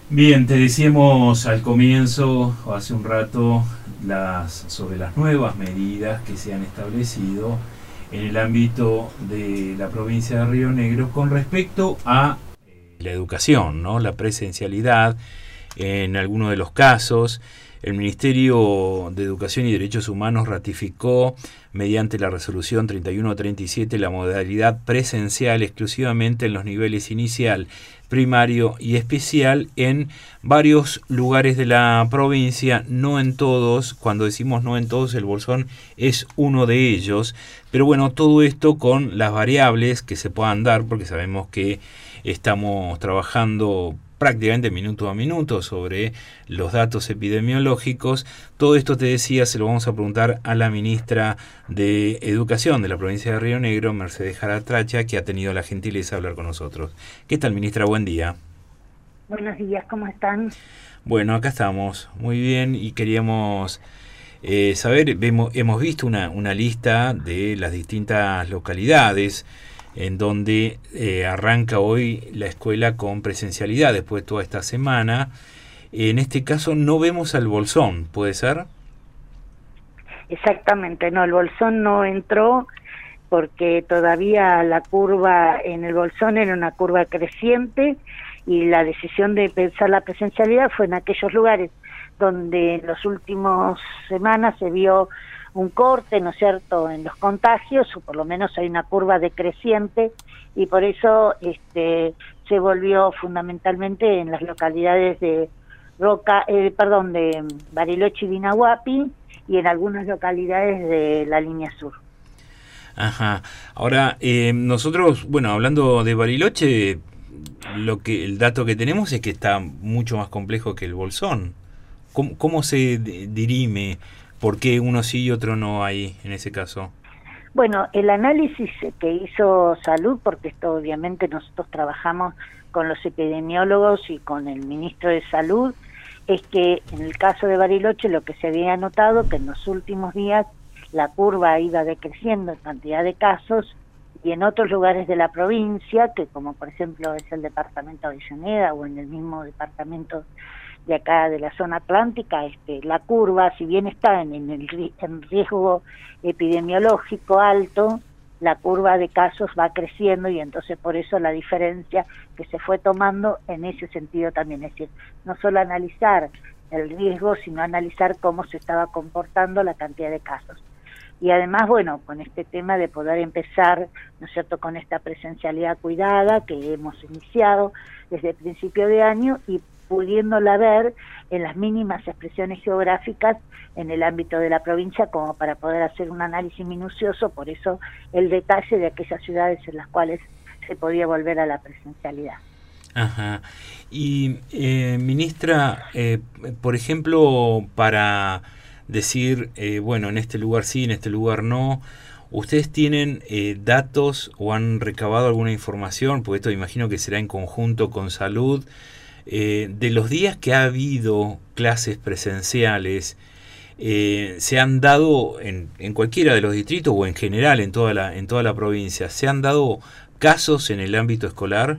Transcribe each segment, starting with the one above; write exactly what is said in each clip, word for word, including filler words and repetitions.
Bien, te decíamos al comienzo, o hace un rato, las, sobre las nuevas medidas que se han establecido en el ámbito de la provincia de Río Negro con respecto a eh, la educación, ¿no? La presencialidad. En algunos de los casos, el Ministerio de Educación y Derechos Humanos ratificó mediante la resolución treinta y uno treinta y siete la modalidad presencial exclusivamente en los niveles inicial, primario y especial en varios lugares de la provincia, no en todos. Cuando decimos no en todos, el Bolsón es uno de ellos, pero bueno, todo esto con las variables que se puedan dar, porque sabemos que estamos trabajando prácticamente minuto a minuto sobre los datos epidemiológicos. Todo esto, te decía, se lo vamos a preguntar a la ministra de Educación de la provincia de Río Negro, Mercedes Jaratracha, que ha tenido la gentileza de hablar con nosotros. ¿Qué tal, ministra? Buen día. Buenos días, ¿cómo están? Bueno, acá estamos, muy bien, y queríamos eh, saber, vemos, hemos visto una, una lista de las distintas localidades en donde eh, arranca hoy la escuela con presencialidad después de toda esta semana. En este caso no vemos al Bolsón, ¿puede ser? Exactamente, no, el Bolsón no entró porque todavía la curva en el Bolsón era una curva creciente y la decisión de pensar la presencialidad fue en aquellos lugares donde en las últimas semanas se vio un corte, ¿no es cierto?, en los contagios, o por lo menos hay una curva decreciente, y por eso este se volvió fundamentalmente en las localidades de Roca, eh, perdón, de Bariloche y Vinahuapi, y en algunas localidades de la línea sur. Ajá. Ahora, eh, nosotros, bueno, hablando de Bariloche, lo que el dato que tenemos es que está mucho más complejo que el Bolsón. ¿Cómo, cómo se dirime? ¿Por qué uno sí y otro no hay en ese caso? Bueno, el análisis que hizo Salud, porque esto obviamente nosotros trabajamos con los epidemiólogos y con el ministro de Salud, es que en el caso de Bariloche lo que se había notado que en los últimos días la curva iba decreciendo en cantidad de casos, y en otros lugares de la provincia, que como por ejemplo es el departamento de Avellaneda o en el mismo departamento de acá de la zona atlántica, este, la curva, si bien está en, en el en riesgo epidemiológico alto, la curva de casos va creciendo, y entonces por eso la diferencia que se fue tomando en ese sentido también, es decir, no solo analizar el riesgo, sino analizar cómo se estaba comportando la cantidad de casos. Y además, bueno, con este tema de poder empezar, ¿no es cierto?, con esta presencialidad cuidada que hemos iniciado desde el principio de año, y pudiéndola ver en las mínimas expresiones geográficas en el ámbito de la provincia, como para poder hacer un análisis minucioso. Por eso el detalle de aquellas ciudades en las cuales se podía volver a la presencialidad. Ajá. Y, eh, ministra, eh, por ejemplo, para decir, eh, bueno, en este lugar sí, en este lugar no, ¿ustedes tienen eh, datos o han recabado alguna información? Porque esto imagino que será en conjunto con Salud, eh, de los días que ha habido clases presenciales. Eh, ¿se han dado en, en cualquiera de los distritos o en general en toda la, en toda la provincia, se han dado casos en el ámbito escolar?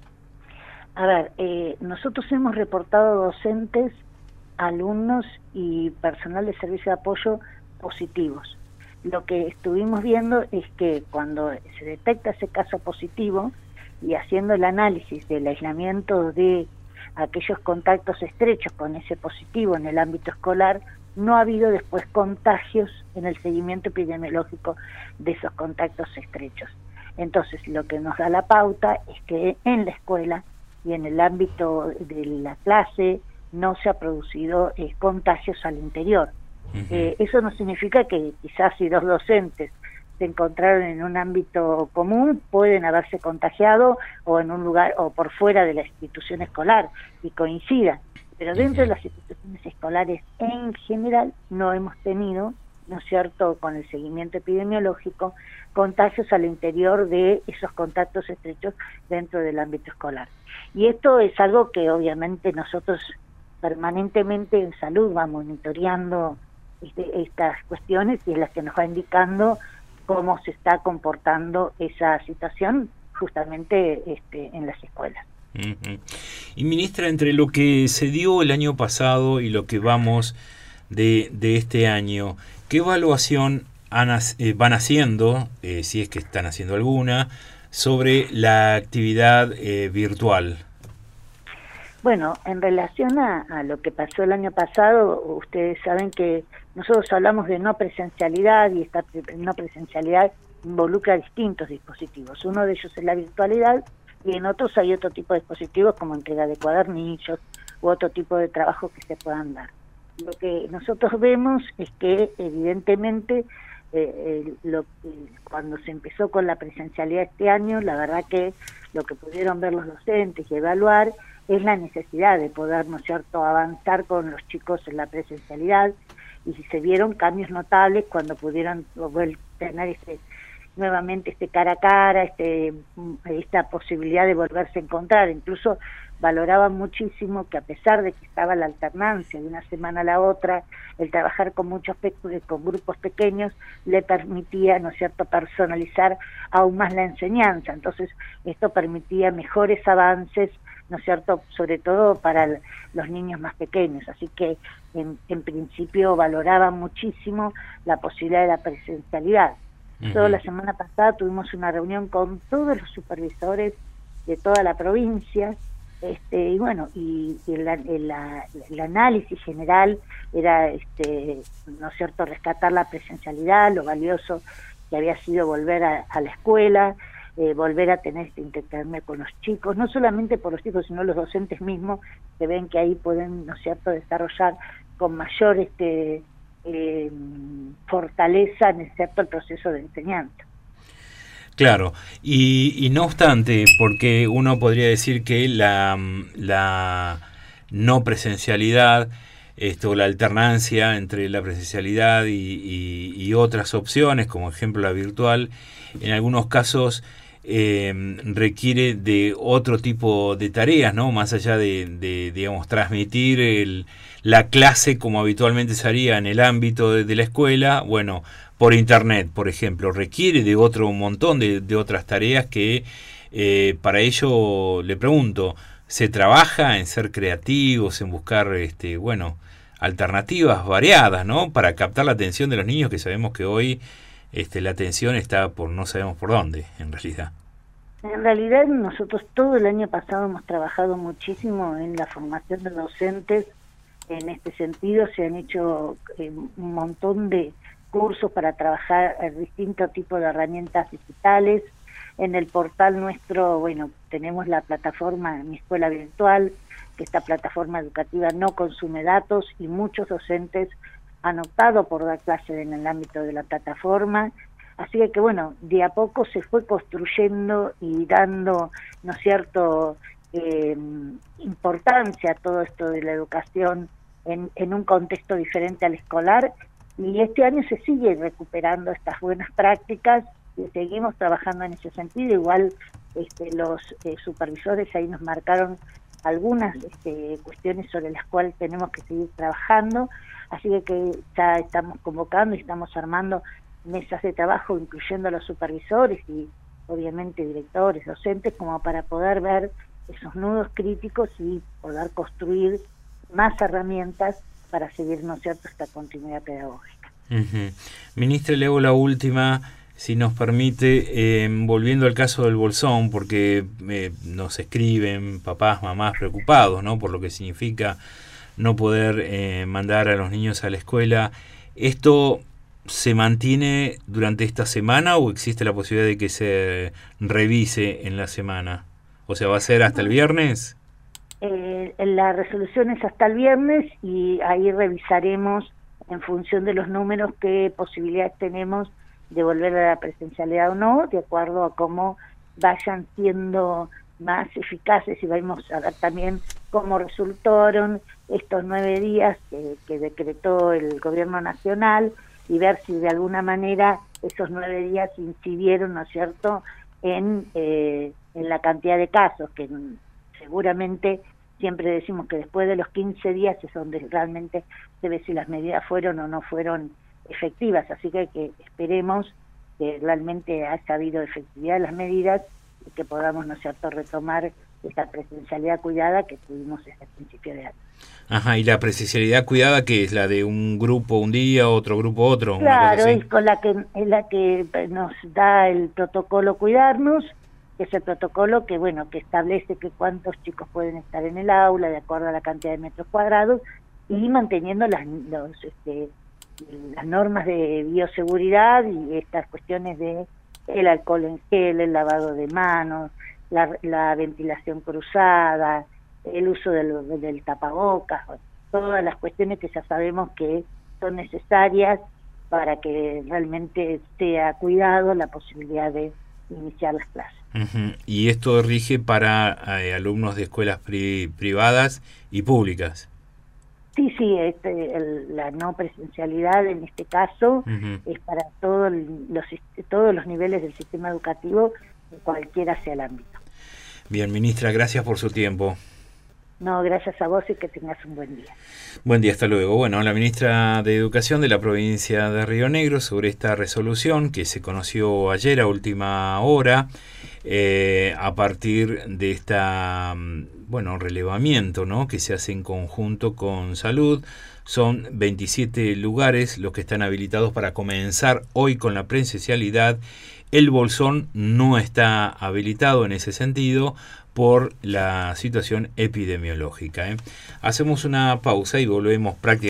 A ver, eh, nosotros hemos reportado docentes, alumnos y personal de servicio de apoyo positivos. Lo que estuvimos viendo es que cuando se detecta ese caso positivo, y haciendo el análisis del aislamiento de aquellos contactos estrechos con ese positivo en el ámbito escolar, no ha habido después contagios en el seguimiento epidemiológico de esos contactos estrechos. Entonces, lo que nos da la pauta es que en la escuela y en el ámbito de la clase no se ha producido eh, contagios al interior. Uh-huh. Eh, eso no significa que quizás si dos docentes se encontraron en un ámbito común, pueden haberse contagiado o en un lugar o por fuera de la institución escolar y coincidan, pero dentro de las instituciones escolares en general no hemos tenido, ¿no es cierto?, con el seguimiento epidemiológico, contagios al interior de esos contactos estrechos dentro del ámbito escolar. Y esto es algo que obviamente nosotros permanentemente en Salud va monitoreando este, estas cuestiones, y es la que nos va indicando cómo se está comportando esa situación justamente este, en las escuelas. Uh-huh. Y ministra, entre lo que se dio el año pasado y lo que vamos de, de este año, ¿qué evaluación han, eh, van haciendo, eh, si es que están haciendo alguna, sobre la actividad eh, virtual? Bueno, en relación a, a lo que pasó el año pasado, ustedes saben que nosotros hablamos de no presencialidad y esta no presencialidad involucra distintos dispositivos. Uno de ellos es la virtualidad y en otros hay otro tipo de dispositivos como entrega de cuadernillos u otro tipo de trabajos que se puedan dar. Lo que nosotros vemos es que evidentemente eh, eh, lo, eh, cuando se empezó con la presencialidad este año, la verdad que lo que pudieron ver los docentes y evaluar es la necesidad de poder, ¿no es cierto?, avanzar con los chicos en la presencialidad, y se vieron cambios notables cuando pudieron tener este, nuevamente este cara a cara, este, esta posibilidad de volverse a encontrar. Incluso valoraban muchísimo que a pesar de que estaba la alternancia de una semana a la otra, el trabajar con muchos pe con grupos pequeños le permitía, ¿no es cierto?, personalizar aún más la enseñanza. Entonces esto permitía mejores avances, ¿no es cierto?, sobre todo para el, los niños más pequeños. Así que en, en principio valoraban muchísimo la posibilidad de la presencialidad. Uh-huh. Toda la semana pasada tuvimos una reunión con todos los supervisores de toda la provincia, este, y bueno, y, y el, el, el análisis general era, este, ¿no es cierto?, rescatar la presencialidad, lo valioso que había sido volver a, a la escuela, Eh, volver a tener este intercambio con los chicos, no solamente por los chicos, sino los docentes mismos, que ven que ahí pueden, ¿no es cierto?, desarrollar con mayor este eh, fortaleza, ¿no es cierto?, el proceso de enseñanza. Claro, y, y no obstante, porque uno podría decir que la, la no presencialidad, esto, la alternancia entre la presencialidad y, y, y otras opciones, como ejemplo la virtual, en algunos casos Eh, requiere de otro tipo de tareas, ¿no? Más allá de, de digamos, transmitir el, la clase como habitualmente se haría en el ámbito de, de la escuela, bueno, por internet, por ejemplo, requiere de otro montón de, de otras tareas que eh, para ello le pregunto, ¿se trabaja en ser creativos, en buscar, este, bueno, alternativas variadas, ¿no?, para captar la atención de los niños, que sabemos que hoy Este, la atención está por no sabemos por dónde, en realidad? En realidad nosotros todo el año pasado hemos trabajado muchísimo en la formación de docentes. En este sentido se han hecho eh, un montón de cursos para trabajar en distintos tipos de herramientas digitales. En el portal nuestro, bueno, tenemos la plataforma Mi Escuela Virtual, que esta plataforma educativa no consume datos y muchos docentes han optado por dar clases en el ámbito de la plataforma, así que bueno, de a poco se fue construyendo y dando, ¿no es cierto?, eh, importancia a todo esto de la educación en, en un contexto diferente al escolar, y este año se sigue recuperando estas buenas prácticas y seguimos trabajando en ese sentido. Igual este, los eh, supervisores ahí nos marcaron algunas este, cuestiones sobre las cuales tenemos que seguir trabajando. Así que ya estamos convocando y estamos armando mesas de trabajo, incluyendo a los supervisores y obviamente directores, docentes, como para poder ver esos nudos críticos y poder construir más herramientas para seguir, ¿no es cierto?, esta continuidad pedagógica. Uh-huh. Ministra, le hago la última, si nos permite, eh, volviendo al caso del Bolsón, porque eh, nos escriben papás, mamás preocupados, ¿no?, por lo que significa no poder eh, mandar a los niños a la escuela. ¿Esto se mantiene durante esta semana o existe la posibilidad de que se revise en la semana? O sea, ¿va a ser hasta el viernes? Eh, la resolución es hasta el viernes y ahí revisaremos en función de los números qué posibilidades tenemos de volver a la presencialidad o no, de acuerdo a cómo vayan siendo más eficaces, y vamos a ver también cómo resultaron estos nueve días que, que decretó el gobierno nacional, y ver si de alguna manera esos nueve días incidieron, ¿no es cierto?, en, eh, en la cantidad de casos, que seguramente siempre decimos que después de los quince días es donde realmente se ve si las medidas fueron o no fueron efectivas. Así que, que esperemos que realmente haya habido efectividad de las medidas y que podamos, ¿no es cierto?, retomar esa presencialidad cuidada que tuvimos desde el principio de año. Ajá, y la presencialidad cuidada, ¿qué es? ¿La de un grupo un día, otro grupo otro? Claro, es con la que es la que nos da el protocolo Cuidarnos, que es el protocolo que bueno que establece que cuántos chicos pueden estar en el aula de acuerdo a la cantidad de metros cuadrados y manteniendo las los, este, las normas de bioseguridad y estas cuestiones de el alcohol en gel, el lavado de manos, la, la ventilación cruzada, el uso del, del tapabocas, todas las cuestiones que ya sabemos que son necesarias para que realmente sea cuidado la posibilidad de iniciar las clases. Uh-huh. Y esto rige para eh, alumnos de escuelas pri privadas y públicas. Sí, sí, este, el, la no presencialidad en este caso uh-huh. es para todo el, los, todos los niveles del sistema educativo, cualquiera sea el ámbito. Bien, ministra, gracias por su tiempo. No, gracias a vos y que tengas un buen día. Buen día, hasta luego. Bueno, la ministra de Educación de la provincia de Río Negro sobre esta resolución que se conoció ayer a última hora eh, a partir de esta, bueno, relevamiento, ¿no?, que se hace en conjunto con Salud. Son veintisiete lugares los que están habilitados para comenzar hoy con la presencialidad. El Bolsón no está habilitado en ese sentido por la situación epidemiológica, ¿eh? Hacemos una pausa y volvemos prácticamente